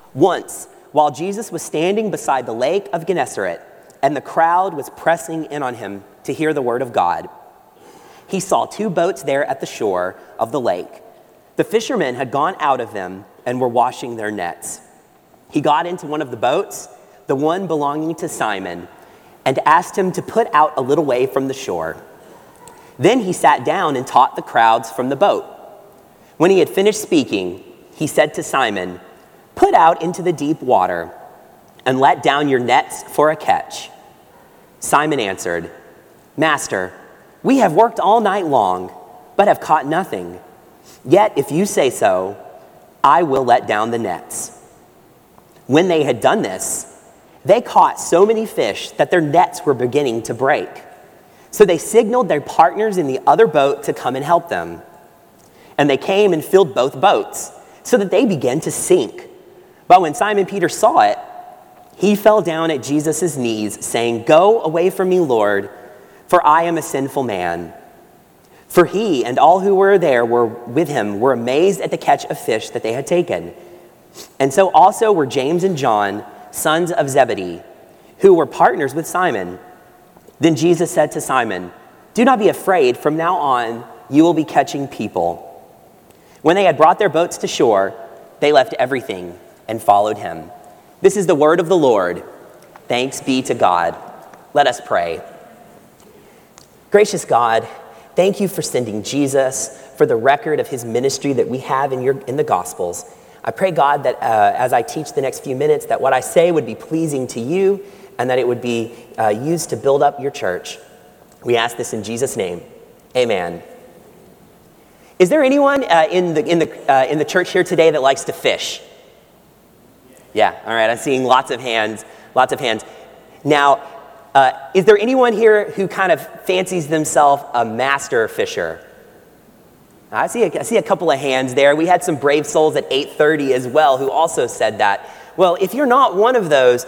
Once, while Jesus was standing beside the lake of Gennesaret, and the crowd was pressing in on him to hear the word of God, he saw 2 boats there at the shore of the lake. The fishermen had gone out of them and were washing their nets. He got into one of the boats, the one belonging to Simon, and asked him to put out a little way from the shore. Then he sat down and taught the crowds from the boat. When he had finished speaking, he said to Simon, "Put out into the deep water and let down your nets for a catch." Simon answered, "Master, we have worked all night long, but have caught nothing. Yet if you say so, I will let down the nets." When they had done this, they caught so many fish that their nets were beginning to break. So they signaled their partners in the other boat to come and help them. And they came and filled both boats, so that they began to sink. But when Simon Peter saw it, he fell down at Jesus' knees, saying, "Go away from me, Lord, for I am a sinful man." For he and all who were there with him were amazed at the catch of fish that they had taken. And so also were James and John, sons of Zebedee, who were partners with Simon. Then Jesus said to Simon, "Do not be afraid. From now on, you will be catching people." When they had brought their boats to shore, they left everything and followed him. This is the word of the Lord. Thanks be to God. Let us pray. Gracious God, thank you for sending Jesus, for the record of his ministry that we have in the Gospels. I pray, God, that as I teach the next few minutes, that what I say would be pleasing to you and that it would be used to build up your church. We ask this in Jesus' name. Amen. Is there anyone in the church here today that likes to fish? Yeah, all right, I'm seeing lots of hands. Now, is there anyone here who kind of fancies themselves a master fisher? I see a couple of hands there. We had some brave souls at 8:30 as well who also said that. Well, if you're not one of those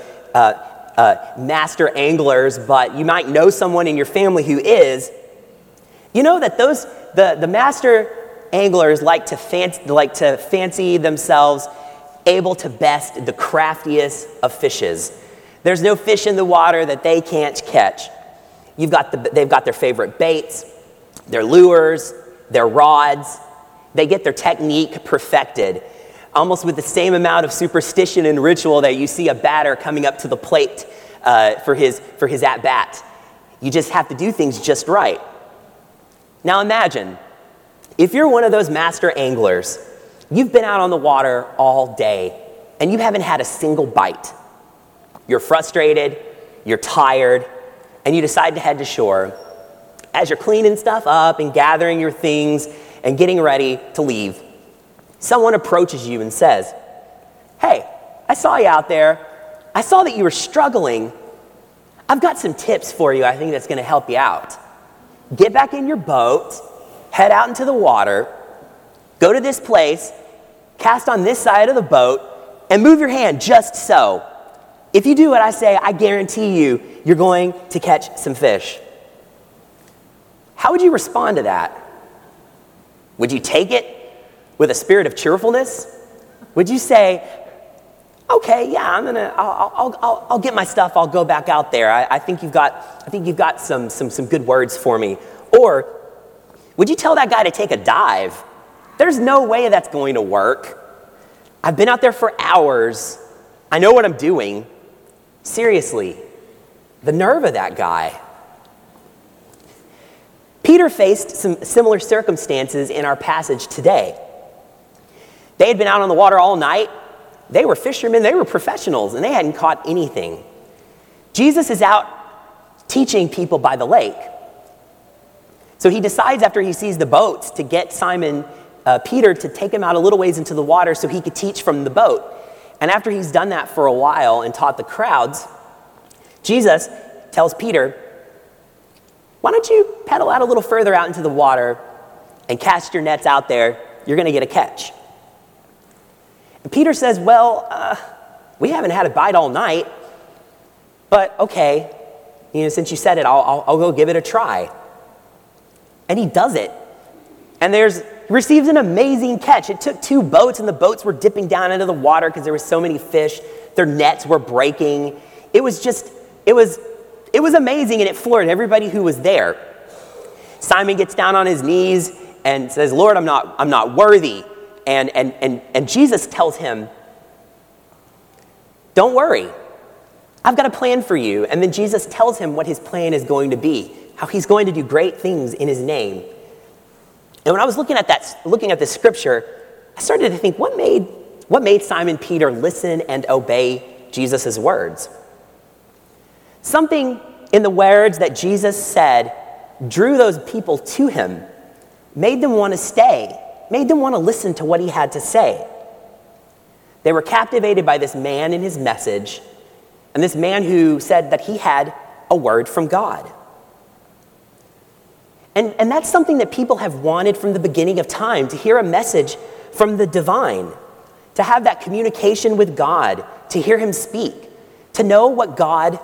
master anglers, but you might know someone in your family who is, you know that the master anglers like to fancy themselves able to best the craftiest of fishes. There's no fish in the water that they can't catch. They've got their favorite baits, their lures, their rods. They get their technique perfected, almost with the same amount of superstition and ritual that you see a batter coming up to the plate for his at-bat. You just have to do things just right. Now imagine, if you're one of those master anglers, you've been out on the water all day and you haven't had a single bite. You're frustrated, you're tired, and you decide to head to shore. As you're cleaning stuff up and gathering your things and getting ready to leave, someone approaches you and says, "Hey, I saw you out there. I saw that you were struggling. I've got some tips for you I think that's going to help you out. Get back in your boat, head out into the water, go to this place, cast on this side of the boat, and move your hand just so. If you do what I say, I guarantee you're going to catch some fish." How would you respond to that? Would you take it with a spirit of cheerfulness? Would you say, "Okay, yeah, I'll get my stuff. I'll go back out there. I think you've got some good words for me"? Or would you tell that guy to take a dive? "There's no way that's going to work. I've been out there for hours. I know what I'm doing." Seriously, the nerve of that guy. Peter faced some similar circumstances in our passage today. They had been out on the water all night. They were fishermen, they were professionals, and they hadn't caught anything. Jesus is out teaching people by the lake. So he decides, after he sees the boats, to get Simon Peter to take him out a little ways into the water so he could teach from the boat. And after he's done that for a while and taught the crowds, Jesus tells Peter, "Why don't you paddle out a little further out into the water and cast your nets out there? You're going to get a catch." And Peter says, "Well, we haven't had a bite all night, but okay, since you said it, I'll go give it a try." And he does it. And receives an amazing catch. It took 2 boats, and the boats were dipping down into the water because there were so many fish. Their nets were breaking. It was amazing, and it floored everybody who was there. Simon gets down on his knees and says, Lord, I'm not worthy. And Jesus tells him, don't worry, I've got a plan for you. And then Jesus tells him what his plan is going to be, how he's going to do great things in his name. And when I was looking at this scripture, I started to think, what made Simon Peter listen and obey Jesus' words? Something in the words that Jesus said drew those people to him, made them want to stay, made them want to listen to what he had to say. They were captivated by this man and his message, and this man who said that he had a word from God. And that's something that people have wanted from the beginning of time, to hear a message from the divine, to have that communication with God, to hear him speak, to know what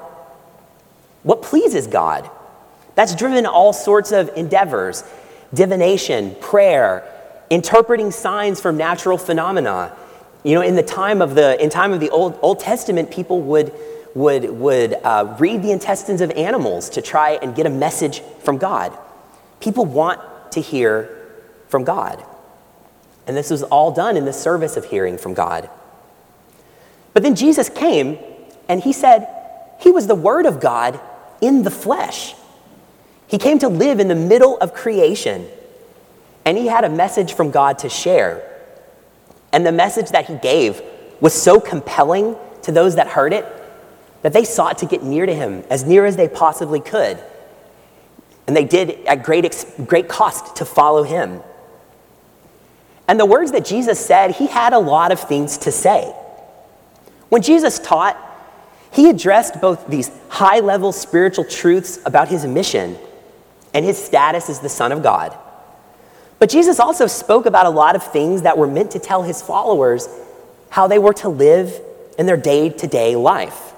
pleases God. That's driven all sorts of endeavors, divination, prayer, interpreting signs from natural phenomena. You know, in time of the Old Testament, people would read the intestines of animals to try and get a message from God. People want to hear from God. And this was all done in the service of hearing from God. But then Jesus came, and he said he was the Word of God in the flesh. He came to live in the middle of creation, and he had a message from God to share. And the message that he gave was so compelling to those that heard it that they sought to get near to him, as near as they possibly could. And they did at great cost to follow him. And the words that Jesus said, he had a lot of things to say. When Jesus taught, he addressed both these high-level spiritual truths about his mission and his status as the Son of God. But Jesus also spoke about a lot of things that were meant to tell his followers how they were to live in their day-to-day life.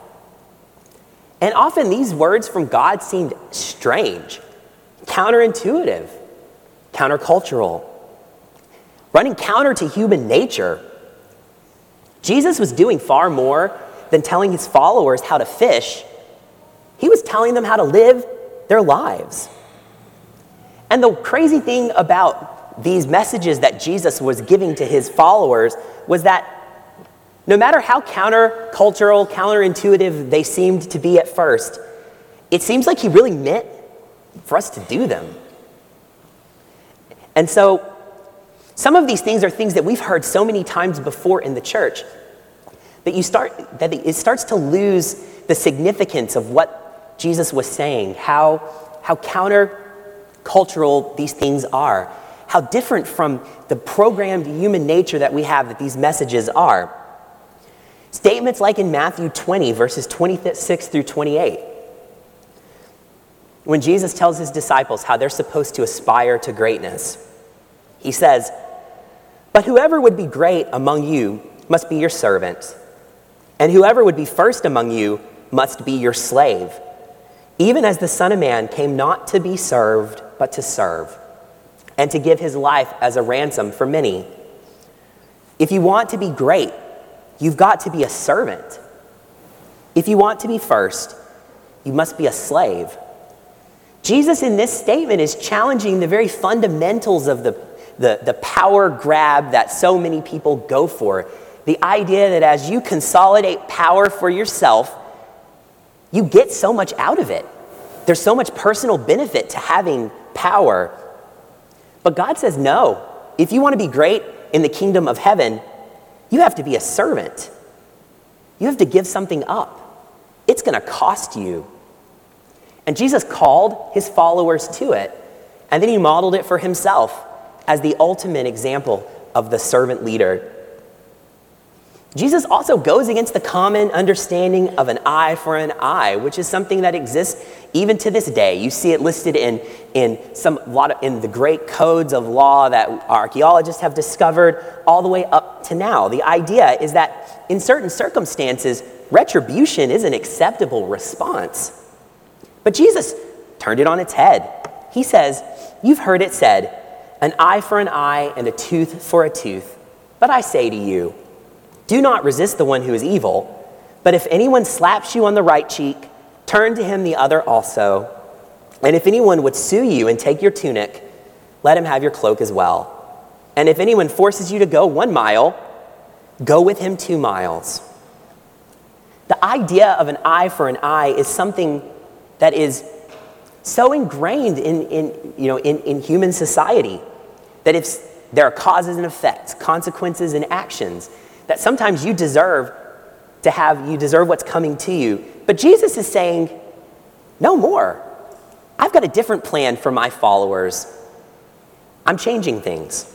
And often these words from God seemed strange, counterintuitive, countercultural, running counter to human nature. Jesus was doing far more than telling his followers how to fish. He was telling them how to live their lives. And the crazy thing about these messages that Jesus was giving to his followers was that no matter how countercultural, counterintuitive they seemed to be at first, it seems like he really meant for us to do them. And so some of these things are things that we've heard so many times before in the church that it starts to lose the significance of what Jesus was saying, how countercultural these things are, how different from the programmed human nature that we have that these messages are. Statements like in Matthew 20, verses 26 through 28, when Jesus tells his disciples how they're supposed to aspire to greatness, he says, "But whoever would be great among you must be your servant, and whoever would be first among you must be your slave, even as the Son of Man came not to be served, but to serve, and to give his life as a ransom for many." If you want to be great, you've got to be a servant. If you want to be first, you must be a slave. Jesus in this statement is challenging the very fundamentals of the power grab that so many people go for. The idea that as you consolidate power for yourself, you get so much out of it. There's so much personal benefit to having power. But God says, no, if you want to be great in the kingdom of heaven, you have to be a servant. You have to give something up. It's going to cost you. And Jesus called his followers to it, and then he modeled it for himself as the ultimate example of the servant leader. Jesus also goes against the common understanding of an eye for an eye, which is something that exists even to this day. You see it listed in the great codes of law that archaeologists have discovered all the way up to now. The idea is that in certain circumstances, retribution is an acceptable response. But Jesus turned it on its head. He says, "You've heard it said, an eye for an eye and a tooth for a tooth. But I say to you, do not resist the one who is evil, but if anyone slaps you on the right cheek, turn to him the other also. And if anyone would sue you and take your tunic, let him have your cloak as well. And if anyone forces you to go 1 mile, go with him 2 miles. The idea of an eye for an eye is something that is so ingrained in human society that if there are causes and effects, consequences and actions, that sometimes you deserve what's coming to you. But Jesus is saying, no more. I've got a different plan for my followers. I'm changing things.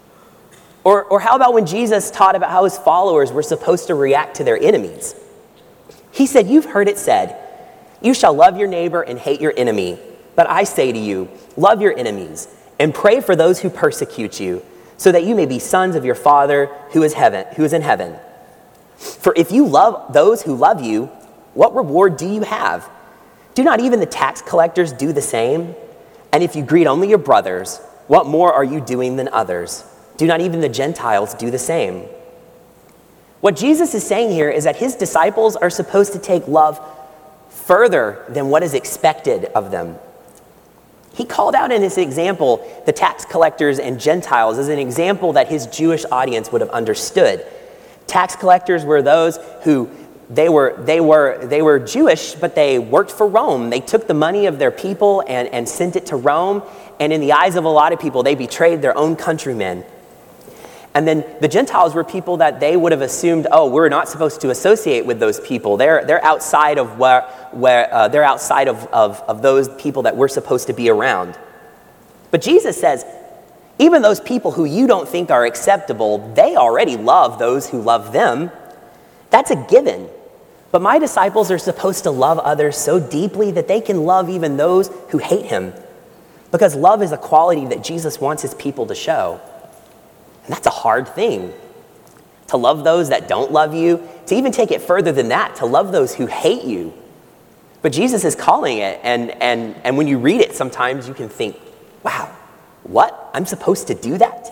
Or how about when Jesus taught about how his followers were supposed to react to their enemies? He said, you've heard it said, you shall love your neighbor and hate your enemy. But I say to you, love your enemies and pray for those who persecute you, so that you may be sons of your Father who is in heaven. For if you love those who love you, what reward do you have? Do not even the tax collectors do the same? And if you greet only your brothers, what more are you doing than others? Do not even the Gentiles do the same? What Jesus is saying here is that his disciples are supposed to take love further than what is expected of them. He called out in his example the tax collectors and Gentiles as an example that his Jewish audience would have understood. Tax collectors were those who they were Jewish, but they worked for Rome. They took the money of their people and sent it to Rome. And in the eyes of a lot of people, they betrayed their own countrymen. And then the Gentiles were people that they would have assumed, oh, we're not supposed to associate with those people. They're outside of they're outside of those people that we're supposed to be around. But Jesus says, even those people who you don't think are acceptable, they already love those who love them. That's a given. But my disciples are supposed to love others so deeply that they can love even those who hate him. Because love is a quality that Jesus wants his people to show. And that's a hard thing. To love those that don't love you, to even take it further than that, to love those who hate you. But Jesus is calling it, and when you read it, sometimes you can think, wow, what? I'm supposed to do that?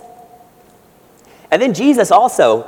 And then Jesus also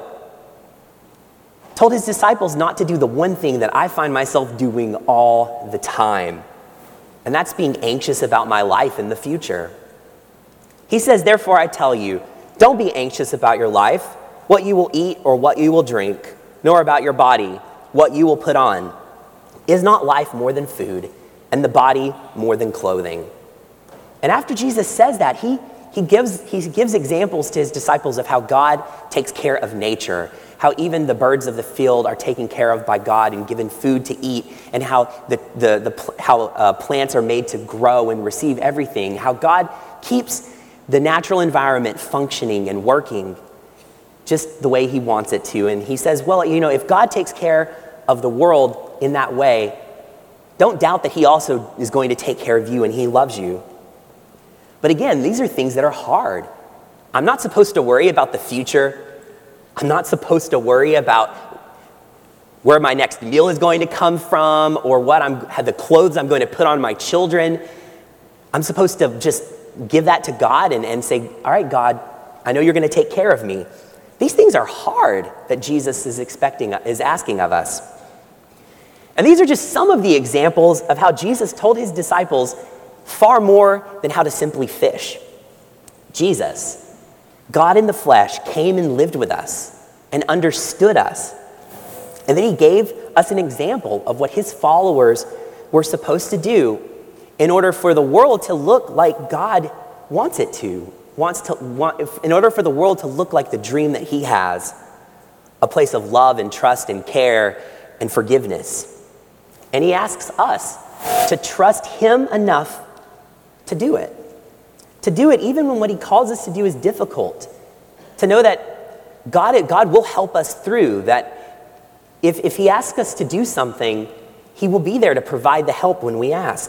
told his disciples not to do the one thing that I find myself doing all the time, and that's being anxious about my life in the future. He says, therefore I tell you, don't be anxious about your life, what you will eat or what you will drink, nor about your body, what you will put on. Is not life more than food, and the body more than clothing? And after Jesus says that, he gives examples to his disciples of how God takes care of nature, how even the birds of the field are taken care of by God and given food to eat, and how plants are made to grow and receive everything, how God keeps the natural environment functioning and working just the way he wants it to. And he says, well, if God takes care of the world in that way, don't doubt that he also is going to take care of you and he loves you. But again, these are things that are hard. I'm not supposed to worry about the future. I'm not supposed to worry about where my next meal is going to come from or the clothes I'm going to put on my children. I'm supposed to just give that to God and say, all right, God, I know you're going to take care of me. These things are hard that Jesus is asking of us. And these are just some of the examples of how Jesus told his disciples far more than how to simply fish. Jesus, God in the flesh, came and lived with us and understood us. And then he gave us an example of what his followers were supposed to do in order for the world to look like God wants it to. In order for the world to look like the dream that he has, a place of love and trust and care and forgiveness. And he asks us to trust him enough to do it. To do it even when what he calls us to do is difficult. To know that God will help us through, that if he asks us to do something, he will be there to provide the help when we ask.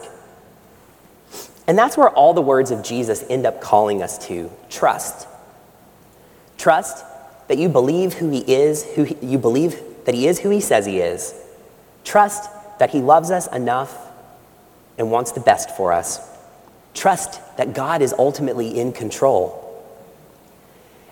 And that's where all the words of Jesus end up calling us to. Trust. Trust that you believe who he is, you believe that he is who he says he is. Trust that he loves us enough and wants the best for us. Trust that God is ultimately in control.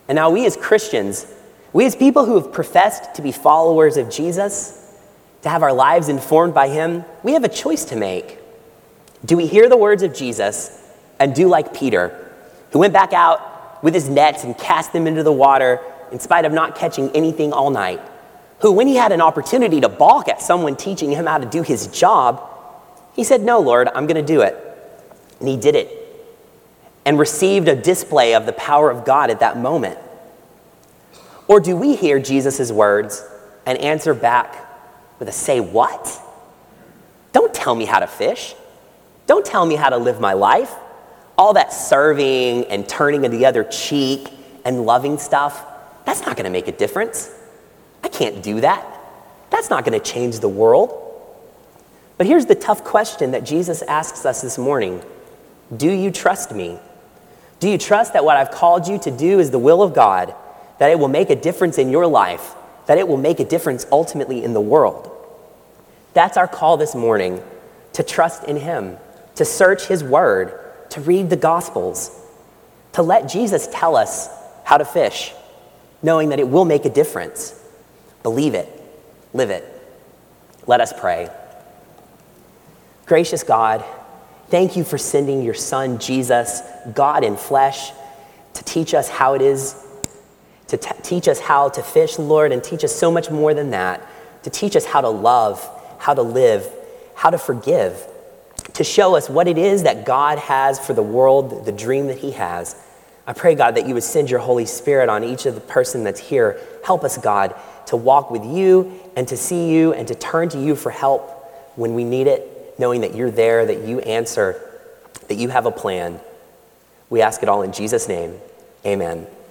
And now we as Christians, we as people who have professed to be followers of Jesus, to have our lives informed by him, we have a choice to make. Do we hear the words of Jesus and do like Peter, who went back out with his nets and cast them into the water in spite of not catching anything all night? Who, when he had an opportunity to balk at someone teaching him how to do his job, he said, "No, Lord, I'm going to do it." And he did it and received a display of the power of God at that moment. Or do we hear Jesus' words and answer back with a "say what"? Don't tell me how to fish. Don't tell me how to live my life. All that serving and turning the other cheek and loving stuff, that's not going to make a difference. I can't do that. That's not going to change the world. But here's the tough question that Jesus asks us this morning. Do you trust me? Do you trust that what I've called you to do is the will of God, that it will make a difference in your life, that it will make a difference ultimately in the world? That's our call this morning, to trust in him, to search his word, to read the Gospels, to let Jesus tell us how to fish, knowing that it will make a difference. Believe it, live it. Let us pray. Gracious God, thank you for sending your son, Jesus, God in flesh, to teach us how it is, to teach us how to fish, Lord, and teach us so much more than that, to teach us how to love, how to live, how to forgive, to show us what it is that God has for the world, the dream that he has. I pray, God, that you would send your Holy Spirit on each of the person that's here. Help us, God, to walk with you and to see you and to turn to you for help when we need it, knowing that you're there, that you answer, that you have a plan. We ask it all in Jesus' name. Amen.